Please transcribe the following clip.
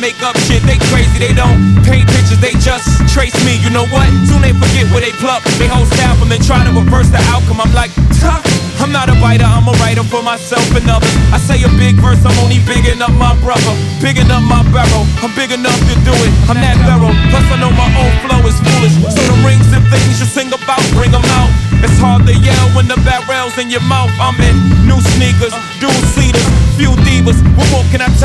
make up shit. They crazy, they don't paint pictures, they just trace me. You know what? Soon they forget where they pluck. They whole staff them and try to reverse the outcome. I'm like, tuh. I'm not a writer, I'm a writer for myself and others. I say a big verse, I'm only bigging up my brother, bigging up my barrel. I'm big enough to do it, I'm that thorough. Plus I know my own flow is foolish. So the rings and things you sing about, bring them out. It's hard to yell when the barrel's in your mouth. I'm in new sneakers, dual seaters, few divas. What more can I tell?